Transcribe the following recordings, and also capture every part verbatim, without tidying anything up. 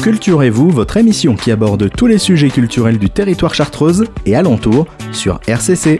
Culturez-vous, votre émission qui aborde tous les sujets culturels du territoire chartreuse et alentour sur R C C.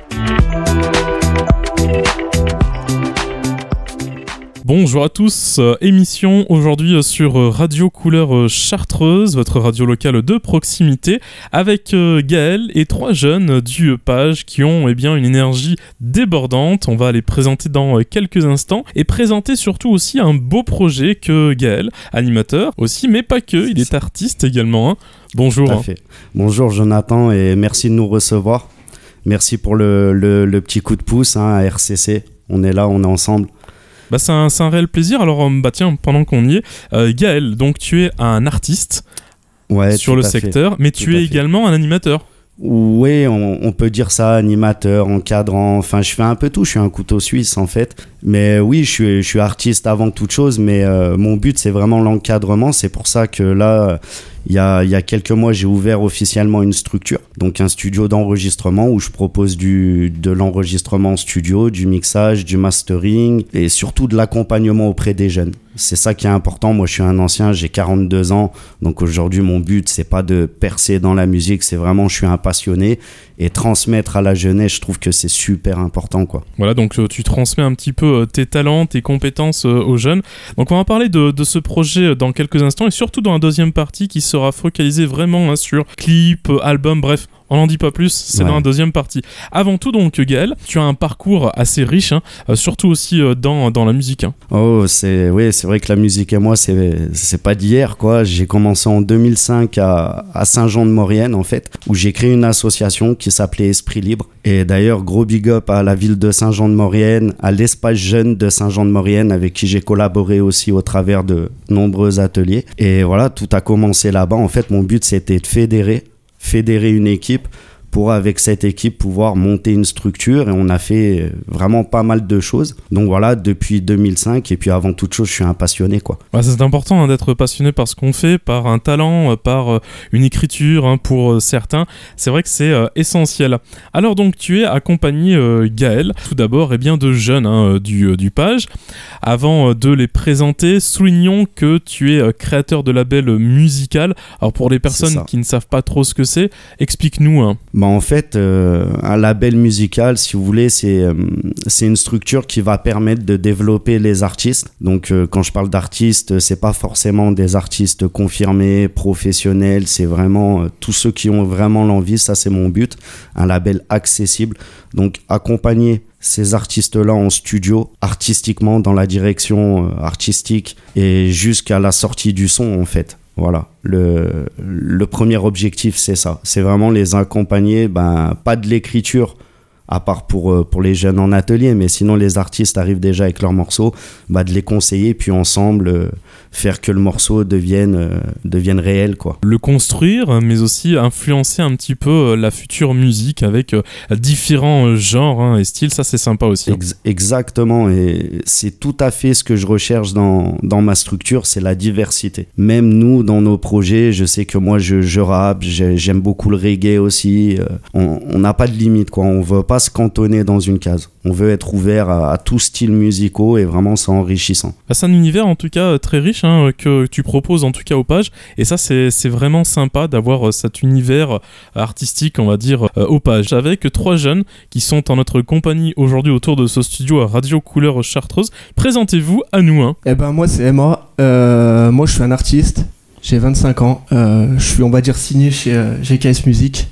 Bonjour à tous, euh, émission aujourd'hui sur Radio Couleur Chartreuse, votre radio locale de proximité, avec euh, Gaël et trois jeunes du Page qui ont eh bien, une énergie débordante. On va les présenter dans euh, quelques instants et présenter surtout aussi un beau projet que Gaël, animateur aussi, mais pas que, il est artiste également. Hein. Bonjour. Tout à fait. Bonjour Jonathan et merci de nous recevoir. Merci pour le, le, le petit coup de pouce hein, à R C C. On est là, on est ensemble. Bah c'est, un, c'est un réel plaisir. Alors, bah tiens, pendant qu'on y est, euh, Gaël, donc tu es un artiste ouais, sur le secteur, fait. mais tout tu es également un animateur. Oui, on, on peut dire ça, animateur, encadrant, enfin je fais un peu tout, je suis un couteau suisse en fait. Mais oui, je suis, je suis artiste avant toute chose, mais euh, mon but c'est vraiment l'encadrement. C'est pour ça que là, il y a, il y a quelques mois, j'ai ouvert officiellement une structure, donc un studio d'enregistrement où je propose du, de l'enregistrement en studio, du mixage, du mastering et surtout de l'accompagnement auprès des jeunes. C'est ça qui est important. Moi, je suis un ancien, j'ai quarante-deux ans. Donc aujourd'hui, mon but, c'est pas de percer dans la musique. C'est vraiment, je suis un passionné. Et transmettre à la jeunesse, je trouve que c'est super important, quoi. Voilà, donc euh, tu transmets un petit peu euh, tes talents, tes compétences euh, aux jeunes. Donc on va parler de, de ce projet dans quelques instants. Et surtout dans la deuxième partie qui sera focalisée vraiment hein, sur clips, euh, albums, bref. On n'en dit pas plus, c'est ouais. Dans la deuxième partie. Avant tout donc Gaël, tu as un parcours assez riche, hein, euh, surtout aussi euh, dans, dans la musique. Hein. Oh, c'est, oui, c'est vrai que la musique et moi, c'est, c'est pas d'hier, quoi. J'ai commencé en deux mille cinq à, à Saint-Jean-de-Maurienne, en fait, où j'ai créé une association qui s'appelait Esprit Libre. Et d'ailleurs, gros big up à la ville de Saint-Jean-de-Maurienne, à l'espace jeune de Saint-Jean-de-Maurienne, avec qui j'ai collaboré aussi au travers de nombreux ateliers. Et voilà, tout a commencé là-bas. En fait, mon but, c'était de fédérer fédérer une équipe pour, avec cette équipe, pouvoir monter une structure. Et on a fait vraiment pas mal de choses. Donc voilà, depuis deux mille cinq. Et puis avant toute chose, je suis un passionné, quoi. Ouais, c'est important hein, d'être passionné par ce qu'on fait, par un talent, par euh, une écriture hein, pour euh, certains. C'est vrai que c'est euh, essentiel. Alors donc, tu es accompagné, euh, Gaël, tout d'abord, eh bien, de jeunes hein, du, euh, du Page. Avant euh, de les présenter, soulignons que tu es euh, créateur de label musical. Alors pour les personnes qui ne savent pas trop ce que c'est, explique-nous. Hein. Bah en fait, euh, un label musical, si vous voulez, c'est, euh, c'est une structure qui va permettre de développer les artistes. Donc, euh, quand je parle d'artistes, c'est pas forcément des artistes confirmés, professionnels. C'est vraiment euh, tous ceux qui ont vraiment l'envie. Ça, c'est mon but. Un label accessible. Donc, accompagner ces artistes-là en studio, artistiquement, dans la direction euh, artistique et jusqu'à la sortie du son, en fait. Voilà, le, le premier objectif, c'est ça. C'est vraiment les accompagner, ben, pas de l'écriture, à part pour, pour les jeunes en atelier, mais sinon les artistes arrivent déjà avec leurs morceaux, bah de les conseiller, puis ensemble euh, faire que le morceau devienne, euh, devienne réel, quoi. Le construire, mais aussi influencer un petit peu la future musique avec euh, différents genres hein, et styles, ça c'est sympa aussi. Ex- exactement, et c'est tout à fait ce que je recherche dans, dans ma structure, c'est la diversité. Même nous, dans nos projets, je sais que moi je, je rappe, j'aime beaucoup le reggae aussi, euh, on n'a pas de limite, quoi. On veut pas se cantonner dans une case. On veut être ouvert à, à tout style musicaux et vraiment c'est enrichissant. C'est un univers en tout cas très riche hein, que tu proposes en tout cas aux Pages et ça c'est, c'est vraiment sympa d'avoir cet univers artistique on va dire euh, aux Pages avec trois jeunes qui sont en notre compagnie aujourd'hui autour de ce studio à Radio Couleur Chartreuse. Présentez-vous à nous. Hein. Eh ben moi c'est Emma, euh, moi je suis un artiste. J'ai vingt-cinq ans, euh, je suis on va dire signé chez euh, G K S Music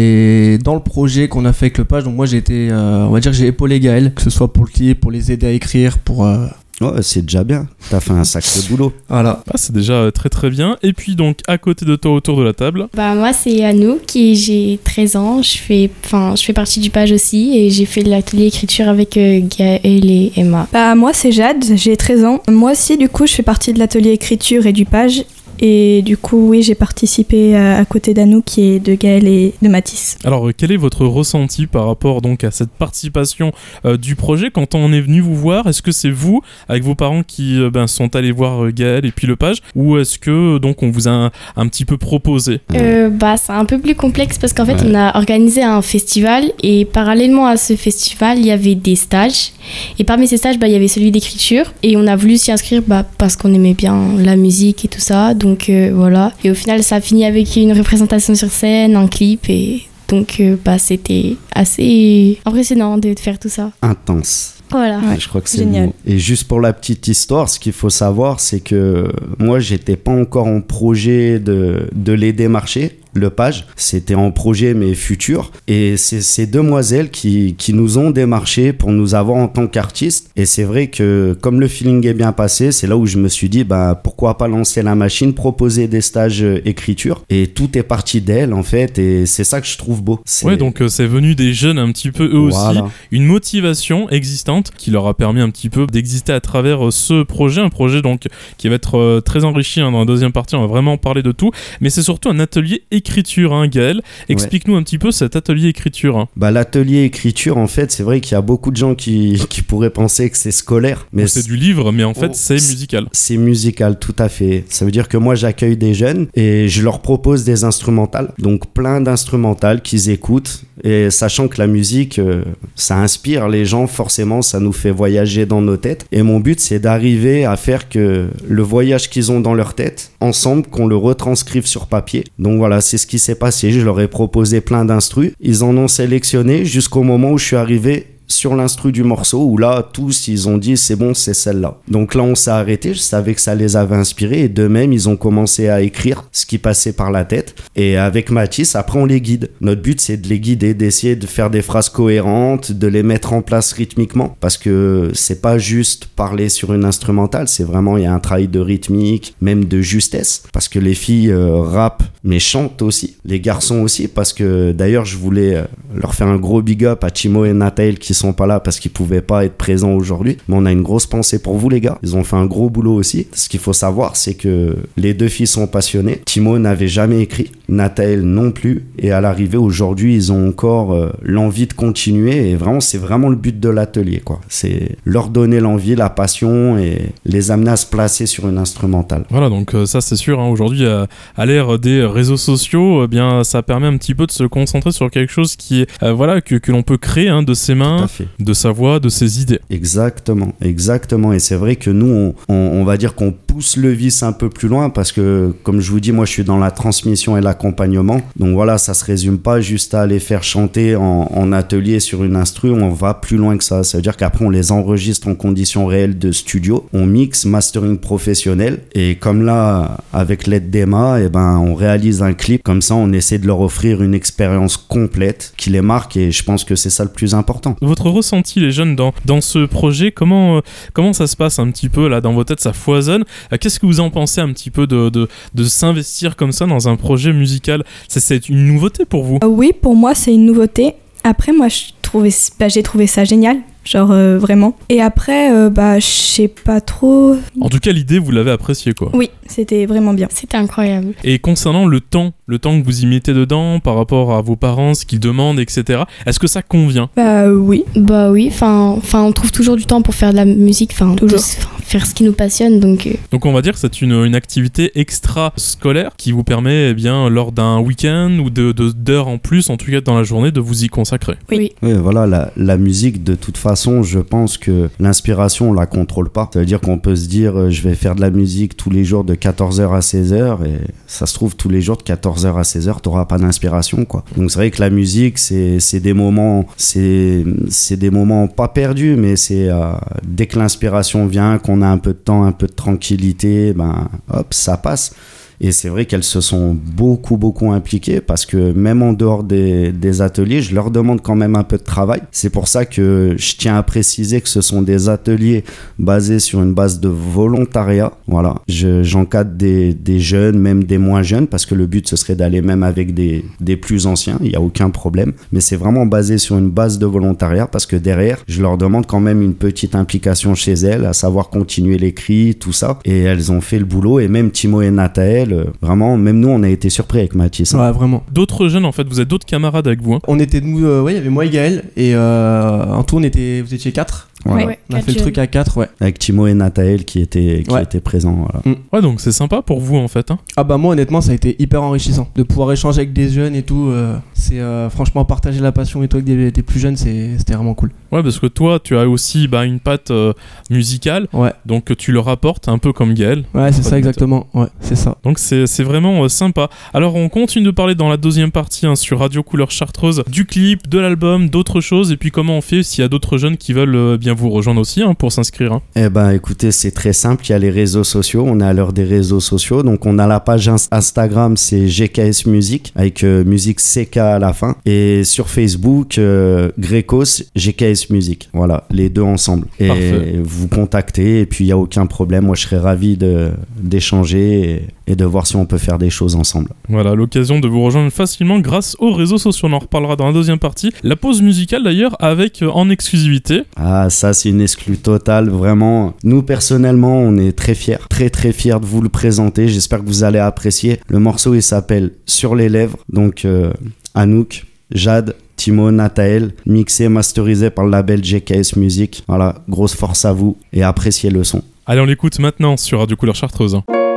et dans le projet qu'on a fait avec le Page, donc moi j'ai été, euh, on va dire que j'ai épaulé Gaël, que ce soit pour le clip, pour les aider à écrire, pour... Euh... Ouais, c'est déjà bien, t'as fait un sacré boulot. Voilà. Ah, c'est déjà très très bien. Et puis donc à côté de toi autour de la table. Bah moi c'est Anou, qui j'ai treize ans, je fais, enfin je fais partie du Page aussi et j'ai fait l'atelier écriture avec euh, Gaël et Emma. Bah moi c'est Jade, j'ai treize ans. Moi aussi du coup je fais partie de l'atelier écriture et du Page. Et du coup, oui, j'ai participé à, à côté d'Anou, qui est de Gaël et de Mathis. Alors, quel est votre ressenti par rapport donc à cette participation euh, du projet quand on est venu vous voir? Est-ce que c'est vous, avec vos parents, qui euh, ben, sont allés voir euh, Gaël et puis le Page, ou est-ce que donc on vous a un, un petit peu proposé? euh, Bah, c'est un peu plus complexe parce qu'en fait, ouais. on a organisé un festival et parallèlement à ce festival, il y avait des stages. Et parmi ces stages, bah, il y avait celui d'écriture et on a voulu s'y inscrire bah, parce qu'on aimait bien la musique et tout ça. Donc Donc euh, voilà. Et au final, ça a fini avec une représentation sur scène, un clip. Et donc euh, bah, c'était assez impressionnant de faire tout ça. Intense. Voilà. Ouais, je crois que c'est génial. le mot. Et juste pour la petite histoire, ce qu'il faut savoir, c'est que moi, j'étais pas encore en projet de, de les démarcher. Le page, c'était en projet mais futur, et c'est ces demoiselles qui, qui nous ont démarché pour nous avoir en tant qu'artistes. Et c'est vrai que comme le feeling est bien passé, c'est là où je me suis dit bah, pourquoi pas lancer la machine, proposer des stages écriture, et tout est parti d'elles en fait, et c'est ça que je trouve beau. C'est... Ouais, donc euh, c'est venu des jeunes un petit peu eux Voilà. aussi, une motivation existante qui leur a permis un petit peu d'exister à travers euh, ce projet, un projet donc qui va être euh, très enrichi, hein. Dans la deuxième partie on va vraiment parler de tout, mais c'est surtout un atelier écriture, hein, Gaël. Explique-nous ouais. un petit peu cet atelier écriture. Hein. Bah, l'atelier écriture, en fait, c'est vrai qu'il y a beaucoup de gens qui, qui pourraient penser que c'est scolaire. Mais c'est, c'est du livre, mais en fait, oh, c'est musical. C'est musical, tout à fait. Ça veut dire que moi, j'accueille des jeunes et je leur propose des instrumentales. Donc, plein d'instrumentales qu'ils écoutent. Et sachant que la musique, euh, ça inspire les gens, forcément, ça nous fait voyager dans nos têtes. Et mon but, c'est d'arriver à faire que le voyage qu'ils ont dans leur tête, ensemble, qu'on le retranscrive sur papier. Donc voilà, c'est ce qui s'est passé. Je leur ai proposé plein d'instrus. Ils en ont sélectionné jusqu'au moment où je suis arrivé sur l'instru du morceau, où là, tous, ils ont dit c'est bon, c'est celle-là. Donc là, on s'est arrêté, je savais que ça les avait inspirés, et d'eux-mêmes, ils ont commencé à écrire ce qui passait par la tête. Et avec Mathis, après, on les guide. Notre but, c'est de les guider, d'essayer de faire des phrases cohérentes, de les mettre en place rythmiquement, parce que c'est pas juste parler sur une instrumentale, c'est vraiment, il y a un travail de rythmique, même de justesse, parce que les filles euh, rappent, mais chantent aussi. Les garçons aussi, parce que d'ailleurs, je voulais euh, leur faire un gros big up à Timo et Nathael qui sont pas là parce qu'ils pouvaient pas être présents aujourd'hui, mais on a une grosse pensée pour vous les gars, ils ont fait un gros boulot aussi. Ce qu'il faut savoir, c'est que les deux filles sont passionnées. Timo n'avait jamais écrit, Nathael non plus, et à l'arrivée aujourd'hui ils ont encore euh, l'envie de continuer, et vraiment c'est vraiment le but de l'atelier quoi, c'est leur donner l'envie, la passion, et les amener à se placer sur une instrumentale. Voilà, donc euh, ça c'est sûr, hein, aujourd'hui à, à l'ère des réseaux sociaux, eh bien ça permet un petit peu de se concentrer sur quelque chose qui est euh, voilà que, que l'on peut créer, hein, de ses mains, de sa voix, de ses idées. Exactement, exactement. Et c'est vrai que nous, on, on, on va dire qu'on pousse le vice un peu plus loin parce que, comme je vous dis, moi, je suis dans la transmission et l'accompagnement. Donc voilà, ça se résume pas juste à les faire chanter en, en atelier sur une instru. On va plus loin que ça. Ça veut dire qu'après, on les enregistre en conditions réelles de studio. On mixe, mastering professionnel. Et comme là, avec l'aide d'Emma, eh ben, on réalise un clip. Comme ça, on essaie de leur offrir une expérience complète qui les marque. Et je pense que c'est ça le plus important. Votre ressenti, les jeunes, dans, dans ce projet, comment, euh, comment ça se passe un petit peu là dans vos têtes, ça foisonne. Euh, qu'est-ce que vous en pensez un petit peu de, de, de s'investir comme ça dans un projet musical? c'est, c'est une nouveauté pour vous? euh, Oui, pour moi c'est une nouveauté. Après moi je trouvais, bah, j'ai trouvé ça génial. Genre euh, vraiment. Et après, euh, bah, je sais pas trop. En tout cas, l'idée, vous l'avez appréciée, quoi. Oui, c'était vraiment bien. C'était incroyable. Et concernant le temps, le temps que vous y mettez dedans, par rapport à vos parents, ce qu'ils demandent, et cetera, est-ce que ça convient? Bah oui. Bah oui, enfin, on trouve toujours du temps pour faire de la musique, enfin, toujours faire ce qui nous passionne, donc... Euh... Donc on va dire que c'est une, une activité extra-scolaire qui vous permet, eh bien, lors d'un week-end ou de, de, d'heures en plus, en tout cas dans la journée, de vous y consacrer. Oui. Oui, voilà, la, la musique, de toute façon, façon, je pense que l'inspiration, on la contrôle pas. Ça veut dire qu'on peut se dire, euh, je vais faire de la musique tous les jours de quatorze heures à seize heures, et ça se trouve, tous les jours de quatorze heures à seize heures, t'auras pas d'inspiration, quoi. Donc c'est vrai que la musique, c'est, c'est des moments, c'est, c'est des moments pas perdus, mais c'est euh, dès que l'inspiration vient, qu'on a un peu de temps, un peu de tranquillité, ben hop, ça passe. Et c'est vrai qu'elles se sont beaucoup, beaucoup impliquées parce que même en dehors des, des ateliers, je leur demande quand même un peu de travail. C'est pour ça que je tiens à préciser que ce sont des ateliers basés sur une base de volontariat. Voilà. Je, j'encadre des, des jeunes, même des moins jeunes, parce que le but, ce serait d'aller même avec des, des plus anciens. Il n'y a aucun problème. Mais c'est vraiment basé sur une base de volontariat parce que derrière, je leur demande quand même une petite implication chez elles, à savoir continuer l'écrit, tout ça. Et elles ont fait le boulot. Et même Timo et Nathael, vraiment, même nous, on a été surpris avec Mathis. Ouais, vraiment. D'autres jeunes, en fait, vous êtes d'autres camarades avec vous, hein. On était, nous, euh, ouais, il y avait moi et Gaël, et euh, en tout, on était, vous étiez quatre. Voilà. Ouais, On a fait le truc à quatre, ouais. Avec Timo et Nathael qui étaient, qui ouais. étaient présents. Voilà. Mm. Ouais, donc c'est sympa pour vous, en fait, hein. Ah bah moi, honnêtement, ça a été hyper enrichissant. De pouvoir échanger avec des jeunes et tout, euh, c'est euh, franchement partager la passion et toi avec des, des plus jeunes, c'est, c'était vraiment cool. Ouais, parce que toi, tu as aussi bah, une patte euh, musicale, ouais. donc tu le rapportes un peu comme Gaël. Ouais, c'est ça exactement, ouais, c'est ça. Donc c'est, c'est vraiment euh, sympa. Alors on continue de parler dans la deuxième partie hein, sur Radio Couleur Chartreuse du clip, de l'album, d'autres choses, et puis comment on fait s'il y a d'autres jeunes qui veulent euh, bien vous rejoindre aussi hein, pour s'inscrire. Hein. Eh ben écoutez, c'est très simple, il y a les réseaux sociaux, on est à l'heure des réseaux sociaux, donc on a la page Instagram, c'est G K S Music, avec euh, musique C K à la fin, et sur Facebook, euh, Grecos, G K S Music, voilà, les deux ensemble. Et Parfait. Vous contactez, et puis il n'y a aucun problème, moi je serais ravi de, d'échanger et, et de voir si on peut faire des choses ensemble. Voilà, l'occasion de vous rejoindre facilement grâce aux réseaux sociaux, on en reparlera dans la deuxième partie. La pause musicale d'ailleurs avec euh, en exclusivité. Ah ça c'est une exclue totale, vraiment, nous personnellement on est très fiers, très très fiers de vous le présenter, j'espère que vous allez apprécier. Le morceau il s'appelle Sur les lèvres, donc euh, Anouk, Jade, Timo, Nathael, mixé, masterisé par le label G K S Music. Voilà, grosse force à vous et appréciez le son. Allez, on l'écoute maintenant sur Radio Couleur Chartreuse.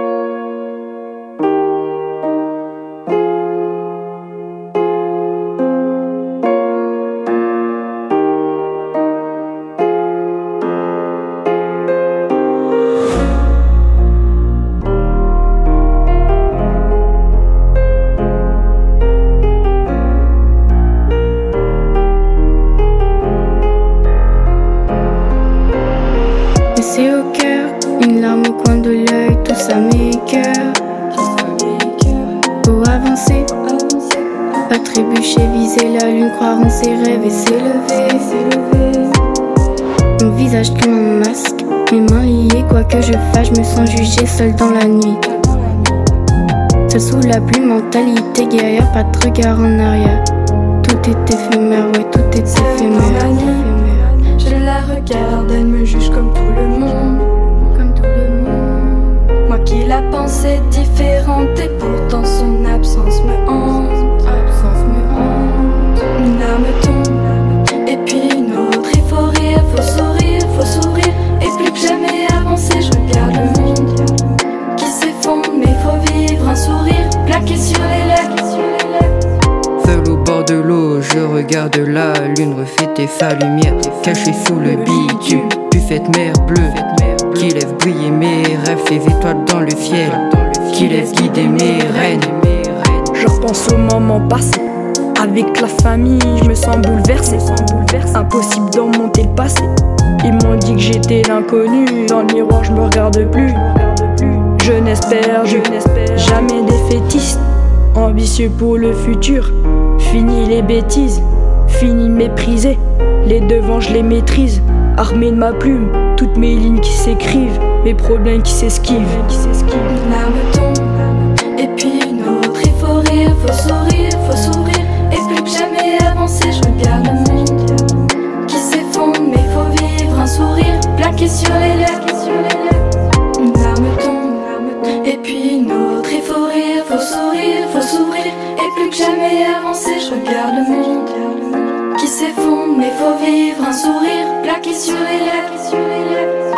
Seule dans la nuit, seule sous la pluie, mentalité guerrière, pas de regard en arrière. Tout est éphémère, ouais, tout est éphémère. Je la regarde, elle me juge comme tout le monde, comme tout le monde. Moi qui la pensais différente et pourtant son absence me hante. Absence me hante. Une larme tombe, et puis une autre. Il faut rire, faut sourire, faut sourire, et plus que jamais avancer, je regarde le monde. Mais faut vivre un sourire plaqué sur les lèvres. Seul au bord de l'eau, je regarde la lune refait tes fa lumière, cachée sous le bitume. Buffette mer bleue, qui lève briller mes rêves, ces étoiles dans le ciel, qui laisse guider mes rênes. Je repense au moment passé, avec la famille, je me sens bouleversé. Impossible d'en monter le passé. Ils m'ont dit que j'étais l'inconnu, dans le miroir je me regarde plus. Je n'espère, je n'espère jamais défaitiste, ambitieux pour le futur. Fini les bêtises, fini de mépriser. Les devants je les maîtrise, armé de ma plume, toutes mes lignes qui s'écrivent, mes problèmes qui s'esquivent. Une larme tombe, et puis une autre. Il faut rire, faut sourire, faut sourire, et plus que jamais avancer, je regarde le monde qui s'effondre, mais faut vivre un sourire plaqué sur les lèvres. Une larme tombe, et puis une autre. Il faut rire, faut sourire, faut s'ouvrir, et plus que jamais avancer, je regarde le monde qui s'effondre, mais faut vivre un sourire plaqué sur les lèvres.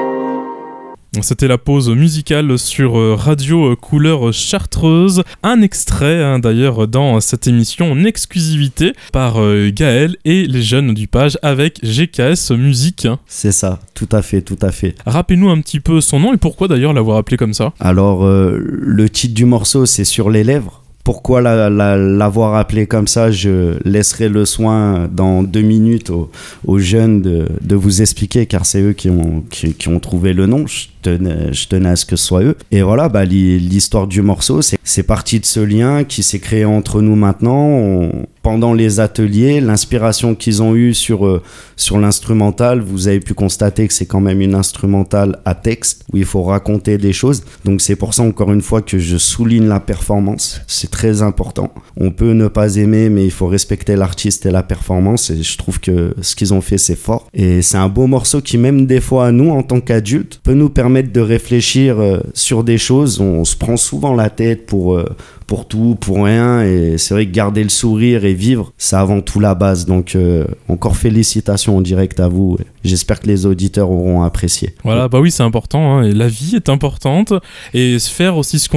C'était la pause musicale sur Radio Couleur Chartreuse. Un extrait hein, d'ailleurs dans cette émission en exclusivité par euh, Gaël et les jeunes du Page avec G K S Music. C'est ça, tout à fait, tout à fait. Rappelez-nous un petit peu son nom et pourquoi d'ailleurs l'avoir appelé comme ça. Alors, euh, le titre du morceau, c'est Sur les lèvres. Pourquoi la, la, l'avoir appelé comme ça, je laisserai le soin dans deux minutes aux, aux jeunes de, de vous expliquer, car c'est eux qui ont, qui, qui ont trouvé le nom. Je tenais, je tenais à ce que ce soit eux. Et voilà, bah, l'histoire du morceau, c'est, c'est parti de ce lien qui s'est créé entre nous maintenant. On, pendant les ateliers, l'inspiration qu'ils ont eue sur, euh, sur l'instrumental, vous avez pu constater que c'est quand même une instrumentale à texte, où il faut raconter des choses. Donc c'est pour ça, encore une fois, que je souligne la performance. C'est très important. On peut ne pas aimer, mais il faut respecter l'artiste et la performance, et je trouve que ce qu'ils ont fait, c'est fort. Et c'est un beau morceau qui, même des fois à nous, en tant qu'adultes, peut nous permettre de réfléchir euh, sur des choses. On, on se prend souvent la tête pour... Euh, pour tout, pour rien, et c'est vrai que garder le sourire et vivre, c'est avant tout la base. Donc euh, encore félicitations en direct à vous, j'espère que les auditeurs auront apprécié. Voilà, bah oui, c'est important hein, et la vie est importante, et faire aussi ce qu'on aime,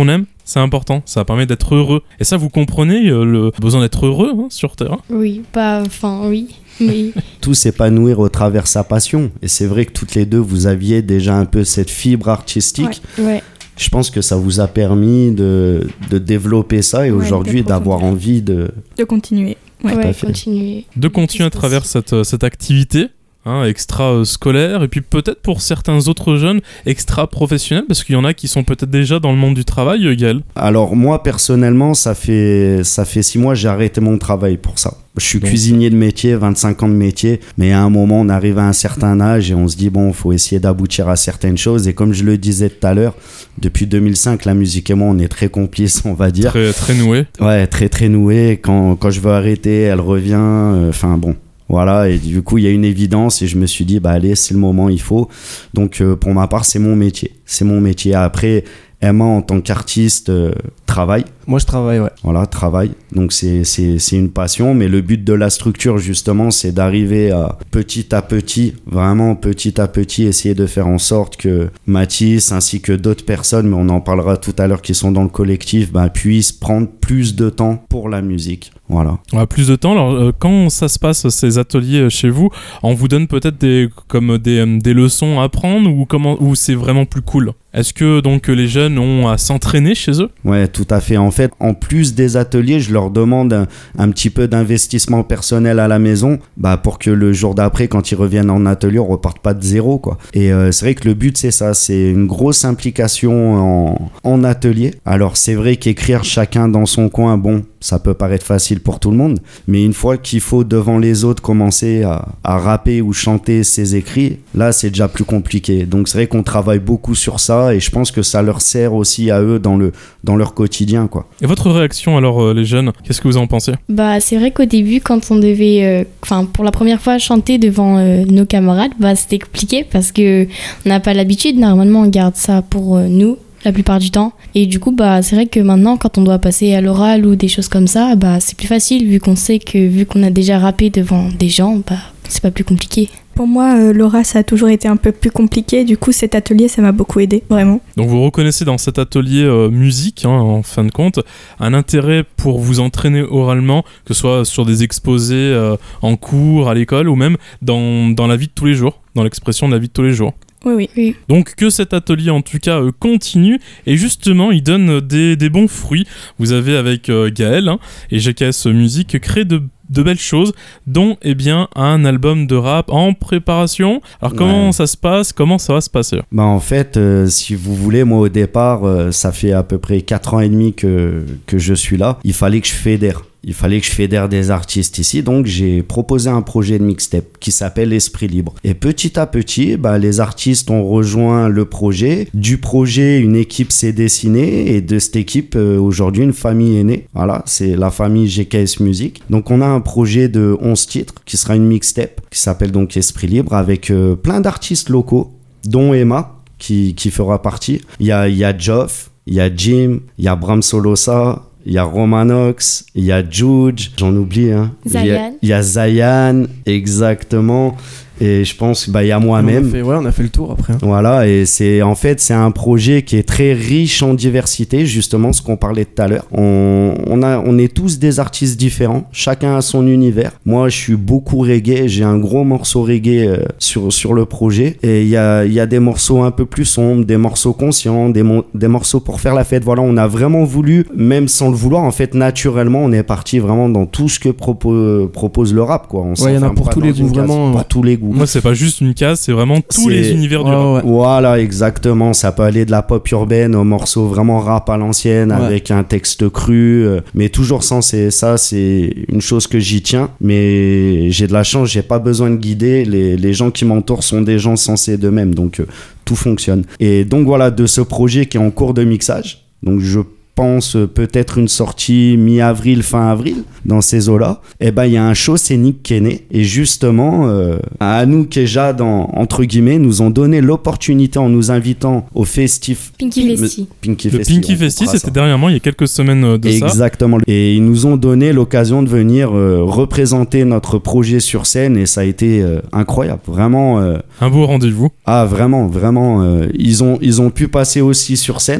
c'est important, ça permet d'être heureux. Et ça, vous comprenez euh, le besoin d'être heureux hein, sur Terre. Oui, bah, enfin, oui. Mais... Tout s'épanouir au travers sa passion. Et c'est vrai que toutes les deux, vous aviez déjà un peu cette fibre artistique. Ouais. ouais. Je pense que ça vous a permis de, de développer ça et ouais, aujourd'hui d'avoir envie de... De continuer. Ouais, ouais continuer. De continuer à travers cette, cette activité. Hein, extra-scolaire, et puis peut-être pour certains autres jeunes extra-professionnels, parce qu'il y en a qui sont peut-être déjà dans le monde du travail, Gaël. Alors moi, personnellement, ça fait, ça fait six mois que j'ai arrêté mon travail pour ça. Je suis Donc. cuisinier de métier, vingt-cinq ans de métier, mais à un moment, on arrive à un certain âge et on se dit, bon, il faut essayer d'aboutir à certaines choses. Et comme je le disais tout à l'heure, depuis deux mille cinq, la musique et moi, on est très complices, on va dire. Très, très noués. Ouais, très, très noués. Quand, quand je veux arrêter, elle revient. Enfin, euh, bon. Voilà, et du coup, il y a une évidence et je me suis dit, bah allez, c'est le moment, il faut. Donc, euh, pour ma part, c'est mon métier. C'est mon métier. Après, Emma, en tant qu'artiste, euh, travaille. Moi, je travaille, ouais. Voilà, travaille. Donc, c'est, c'est, c'est une passion. Mais le but de la structure, justement, c'est d'arriver à petit à petit, vraiment petit à petit, essayer de faire en sorte que Mathis, ainsi que d'autres personnes, mais on en parlera tout à l'heure, qui sont dans le collectif, bah, puissent prendre plus de temps pour la musique. Voilà. Ouais, plus de temps. Alors, euh, quand ça se passe, ces ateliers chez vous, on vous donne peut-être des, comme des, des leçons à apprendre ou, comment, ou c'est vraiment plus cool? Est-ce que donc les jeunes ont à s'entraîner chez eux? Ouais, tout à fait. En fait, en plus des ateliers, je leur demande un, un petit peu d'investissement personnel à la maison, bah pour que le jour d'après, quand ils reviennent en atelier, on reparte pas de zéro, quoi. Et euh, c'est vrai que le but, c'est ça, c'est une grosse implication en, en atelier. Alors, c'est vrai qu'écrire chacun dans son coin, bon, ça peut paraître facile pour tout le monde, mais une fois qu'il faut devant les autres commencer à, à rapper ou chanter ses écrits, là, c'est déjà plus compliqué. Donc, c'est vrai qu'on travaille beaucoup sur ça. Et je pense que ça leur sert aussi à eux dans, le, dans leur quotidien, quoi. Et votre réaction alors, euh, les jeunes, qu'est-ce que vous en pensez? Bah, c'est vrai qu'au début, quand on devait, enfin, euh, pour la première fois chanter devant euh, nos camarades, bah, c'était compliqué parce que on n'a pas l'habitude. Normalement, on garde ça pour euh, nous la plupart du temps. Et du coup, bah, c'est vrai que maintenant, quand on doit passer à l'oral ou des choses comme ça, bah, c'est plus facile vu qu'on sait que vu qu'on a déjà rappé devant des gens, bah, c'est pas plus compliqué. Pour moi, euh, Laura, ça a toujours été un peu plus compliqué. Du coup, cet atelier, ça m'a beaucoup aidé, vraiment. Donc, vous reconnaissez dans cet atelier euh, musique, hein, en fin de compte, un intérêt pour vous entraîner oralement, que ce soit sur des exposés euh, en cours, à l'école, ou même dans, dans la vie de tous les jours, dans l'expression de la vie de tous les jours. Oui, oui, oui. Donc que cet atelier en tout cas euh, continue et justement il donne des, des bons fruits. Vous avez avec euh, Gaël hein, et G K S Musique créé de, de belles choses dont eh bien, un album de rap en préparation. Alors comment ouais. ça se passe? Comment ça va se passer? Bah en fait euh, si vous voulez, moi au départ euh, ça fait à peu près quatre ans et demi que, que je suis là. Il fallait que je fédère. Il fallait que je fédère des artistes ici, donc j'ai proposé un projet de mixtape qui s'appelle Esprit Libre. Et petit à petit, bah, les artistes ont rejoint le projet. Du projet, une équipe s'est dessinée et de cette équipe, euh, aujourd'hui, une famille est née. Voilà, c'est la famille G K S Musique. Donc on a un projet de onze titres qui sera une mixtape qui s'appelle donc Esprit Libre avec euh, plein d'artistes locaux, dont Emma qui, qui fera partie. Il y a, il y a Joff, il y a Jim, il y a Bram Solosa, il y a Romanox, il y a Juge, j'en oublie, hein. Zayan. Il y a, a Zayan, exactement. Et je pense, bah, il y a moi-même. On a fait, ouais, on a fait le tour après. Voilà, et c'est, en fait, c'est un projet qui est très riche en diversité, justement, ce qu'on parlait tout à l'heure. On, on, a, on est tous des artistes différents, chacun a son univers. Moi, je suis beaucoup reggae, j'ai un gros morceau reggae euh, sur, sur le projet. Et il y a, y a des morceaux un peu plus sombres, des morceaux conscients, des, mo- des morceaux pour faire la fête. Voilà, on a vraiment voulu, même sans le vouloir, en fait, naturellement, on est parti vraiment dans tout ce que propo- propose le rap, quoi. On ouais, il y en a pour tous les goûts, vraiment. Pour tous les goûts. Moi, c'est pas juste une case, c'est vraiment tous c'est... les univers du ouais, rap. Ouais. Voilà, exactement. Ça peut aller de la pop urbaine au morceau vraiment rap à l'ancienne, ouais. avec un texte cru, euh, mais toujours sans c'est ça, c'est une chose que j'y tiens. Mais j'ai de la chance, j'ai pas besoin de guider. Les, les gens qui m'entourent sont des gens sensés d'eux-mêmes, donc euh, tout fonctionne. Et donc voilà, de ce projet qui est en cours de mixage. Donc je pense peut-être une sortie mi-avril, fin avril, dans ces eaux-là, et ben il y a un show scénique qui est né, et justement, euh, Anouk et Jade, en, entre guillemets, nous ont donné l'opportunité en nous invitant au festif... Pinky Festi. Pinky Le Festi, Pinky Festi, c'était ça. Dernièrement, il y a quelques semaines de Exactement. ça. Exactement. Et ils nous ont donné l'occasion de venir euh, représenter notre projet sur scène, et ça a été euh, incroyable, vraiment... Euh... Un beau rendez-vous. Ah, vraiment, vraiment. Euh, ils, ont, ils ont pu passer aussi sur scène.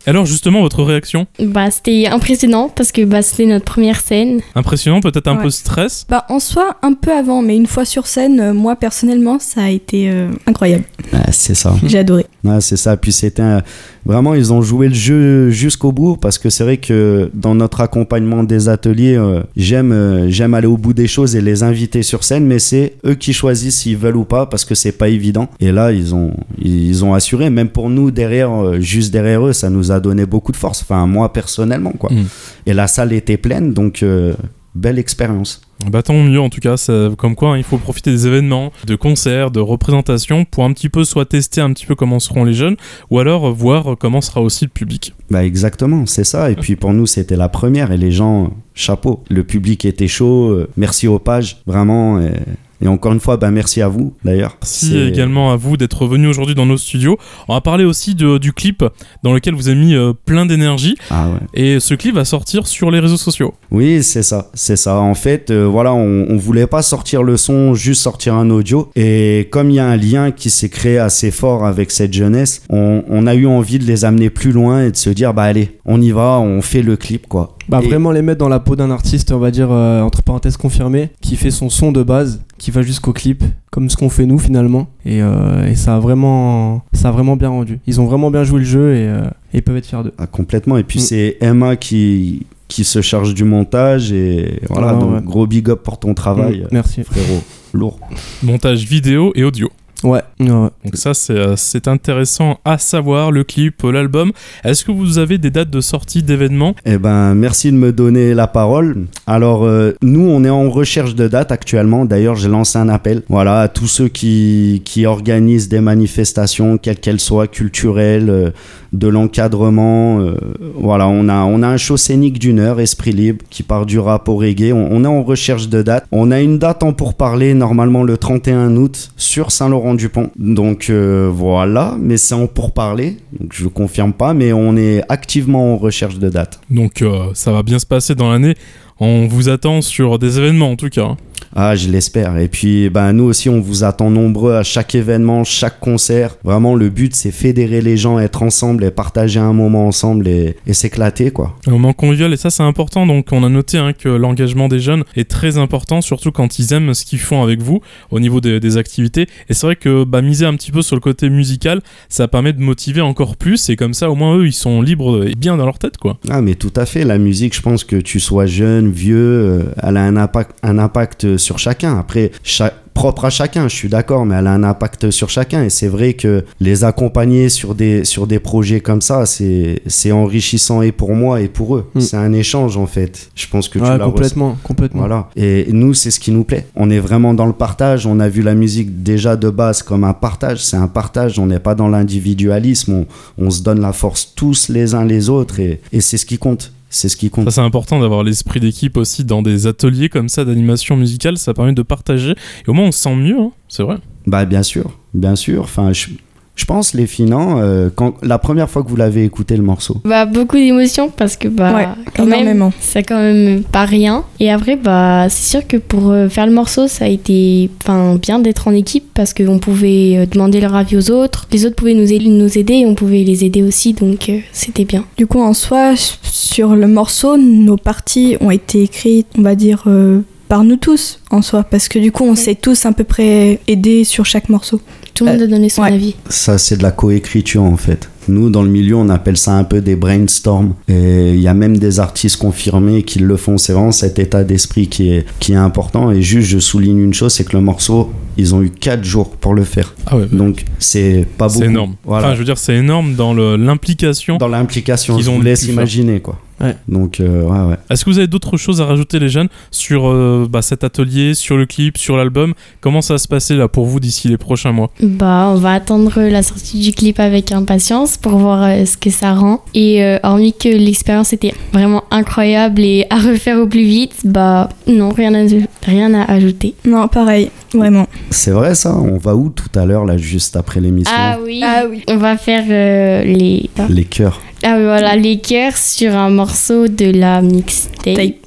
Alors justement, votre réaction? Bah, c'était impressionnant parce que bah, c'était notre première scène. Impressionnant, peut-être un Ouais. peu stress? Bah, en soi, un peu avant, mais une fois sur scène, euh, moi personnellement, ça a été euh, incroyable. Ah, c'est ça. J'ai adoré. Ouais, c'est ça. Puis c'était un- vraiment, ils ont joué le jeu jusqu'au bout parce que c'est vrai que dans notre accompagnement des ateliers, euh, j'aime euh, j'aime aller au bout des choses et les inviter sur scène, mais c'est eux qui choisissent s'ils veulent ou pas parce que c'est pas évident. Et là, ils ont ils ont assuré. Même pour nous derrière, euh, juste derrière eux, ça nous a donné beaucoup de force. Enfin, moi personnellement, quoi. Mm. Et la salle était pleine, donc euh, belle expérience. Bah tant mieux en tout cas, ça- comme quoi hein, il faut profiter des événements, de concerts, de représentations pour un petit peu soit tester un petit peu comment seront les jeunes ou alors euh, voir comment sera aussi le public. Bah exactement, c'est ça. Et puis pour nous, c'était la première et les gens, euh, chapeau. Le public était chaud. euh, Merci aux pages, vraiment. Et, et encore une fois, bah merci à vous d'ailleurs. Merci C'est- également à vous d'être venu aujourd'hui dans nos studios. On va parler aussi de- du clip dans lequel vous avez mis euh, plein d'énergie Ah ouais. et ce clip va sortir sur les réseaux sociaux. Oui, c'est ça, c'est ça. En fait, euh, voilà, on, on voulait pas sortir le son, juste sortir un audio. Et comme il y a un lien qui s'est créé assez fort avec cette jeunesse, on, on a eu envie de les amener plus loin et de se dire, bah allez, on y va, on fait le clip, quoi. Bah Et- vraiment les mettre dans la peau d'un artiste, on va dire euh, entre parenthèses confirmé, qui fait son son de base, qui va jusqu'au clip, comme ce qu'on fait nous finalement. Et, euh, et ça a vraiment, ça a vraiment bien rendu. Ils ont vraiment bien joué le jeu et, euh, et ils peuvent être fiers d'eux. Ah, complètement. Et puis Mm. c'est Emma qui qui se charge du montage et voilà. Ah, donc ouais. gros big up pour ton travail, Mm, merci. frérot. Lourd. Montage vidéo et audio. Ouais. ouais, ouais. Donc ça c'est euh, c'est intéressant à savoir, le clip, euh, l'album. Est-ce que vous avez des dates de sortie d'événements? Eh ben, merci de me donner la parole. Alors, euh, nous, on est en recherche de date actuellement. D'ailleurs, j'ai lancé un appel. Voilà, à tous ceux qui, qui organisent des manifestations, quelles qu'elles soient, culturelles, euh, de l'encadrement. euh, voilà, on a, on a un show scénique d'une heure, Esprit Libre, qui part du rap au reggae. On, on est en recherche de date. On a une date en pourparlers, normalement le trente et un août, sur Saint-Laurent-du-Pont. Donc, euh, voilà, mais c'est en pourparlers. Donc, je ne confirme pas, mais on est activement en recherche de date. Donc euh, ça va bien se passer dans l'année. On vous attend sur des événements en tout cas. hein. Ah, je l'espère. Et puis, ben, nous aussi, on vous attend nombreux à chaque événement, chaque concert. Vraiment, le but, c'est fédérer les gens, être ensemble et partager un moment ensemble et, et s'éclater, quoi. Un moment convivial et ça c'est important. Donc on a noté hein, que l'engagement des jeunes est très important, surtout quand ils aiment ce qu'ils font avec vous au niveau des, des activités. Et c'est vrai que bah, miser un petit peu sur le côté musical, ça permet de motiver encore plus et comme ça au moins eux ils sont libres et bien dans leur tête quoi. Ah, mais tout à fait. La musique, je pense que tu sois jeune, vieux, euh, elle a un impact, un impact sur chacun. Après, chaque propre à chacun, je suis d'accord, mais elle a un impact sur chacun et c'est vrai que les accompagner sur des, sur des projets comme ça, c'est, c'est enrichissant et pour moi et pour eux. Mm. C'est un échange en fait. Je pense que tu Ouais, l'as complètement, complètement. Voilà. Et nous, c'est ce qui nous plaît. On est vraiment dans le partage. On a vu la musique déjà de base comme un partage. C'est un partage. On n'est pas dans l'individualisme. On, on se donne la force tous les uns les autres et, et c'est ce qui compte. C'est ce qui compte. Ça c'est important d'avoir l'esprit d'équipe aussi dans des ateliers comme ça d'animation musicale, ça permet de partager et au moins on se sent mieux, hein, c'est vrai. Bah, bien sûr. Bien sûr. Enfin, je, je pense, les filles, non, euh, quand, la première fois que vous l'avez écouté, le morceau. Bah, beaucoup d'émotions parce que bah, Ouais, quand même, énormément. c'est quand même pas rien. Et après, bah, c'est sûr que pour euh, faire le morceau, ça a été bien d'être en équipe parce qu'on pouvait euh, demander leur avis aux autres. Les autres pouvaient nous aider, nous aider et on pouvait les aider aussi, donc euh, c'était bien. Du coup, en soi, sur le morceau, nos parties ont été écrites, on va dire, euh, par nous tous, en soi. Parce que du coup, on s'est tous à peu près aidés sur chaque morceau. Tout le monde a donné son ouais. avis. Ça, c'est de la coécriture en fait. Nous, dans le milieu, on appelle ça un peu des brainstorms. Et il y a même des artistes confirmés qui le font. C'est vraiment cet état d'esprit qui est, qui est important. Et juste, je souligne une chose, c'est que le morceau, ils ont eu quatre jours pour le faire. Ah ouais, Donc, c'est pas beaucoup. c'est énorme. Voilà. Enfin je veux dire c'est énorme dans le- l'implication. Dans l'implication, qu'ils je ont vous pu laisse faire. imaginer, quoi. Ouais. Donc, euh, ouais, ouais. Est-ce que vous avez d'autres choses à rajouter les jeunes sur euh, bah, cet atelier, sur le clip, sur l'album? Comment ça va se passer là pour vous d'ici les prochains mois? Bah, on va attendre la sortie du clip avec impatience pour voir euh, ce que ça rend. Et euh, hormis que l'expérience était vraiment incroyable et à refaire au plus vite, bah non, rien à, rien à ajouter. Non, pareil, vraiment. C'est vrai, ça. On va où tout à l'heure, là, juste après l'émission? Ah oui, Ah oui. on va faire euh, les... Les chœurs. Ah oui, voilà, les chœurs sur un morceau de la mixtape. Tape.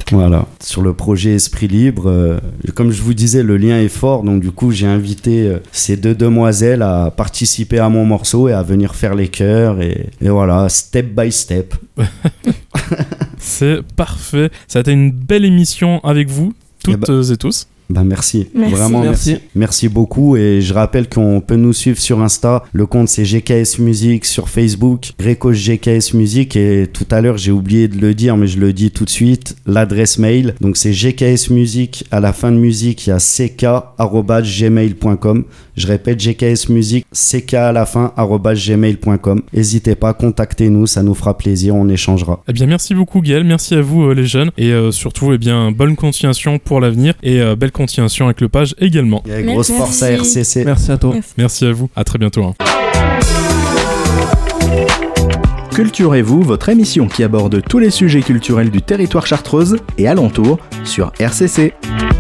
Voilà, sur le projet Esprit Libre, euh, comme je vous disais, le lien est fort, donc du coup j'ai invité euh, ces deux demoiselles à participer à mon morceau et à venir faire les chœurs, et, et voilà, step by step. C'est parfait, ça a été une belle émission avec vous, toutes eh ben, et tous. Bah merci. Merci. Vraiment merci. merci. Merci beaucoup, et je rappelle qu'on peut nous suivre sur Insta. Le compte c'est G K S Music, sur Facebook Greco G K S Music, et tout à l'heure j'ai oublié de le dire mais je le dis tout de suite, l'adresse mail. Donc c'est G K S Music, à la fin de musique il y a c k arobase gmail point com. Je répète, G K S Music, C K à la fin arobase gmail point com. N'hésitez pas, contactez-nous, ça nous fera plaisir, on échangera. Eh bien merci beaucoup Gaël, merci à vous euh, les jeunes, et euh, surtout eh bien bonne continuation pour l'avenir, et euh, belle continuation avec le page également. Et grosse force à R C C. Merci à toi. Merci, merci à vous, à très bientôt. Hein. Culturez-vous, votre émission qui aborde tous les sujets culturels du territoire chartreuse et alentour sur R C C.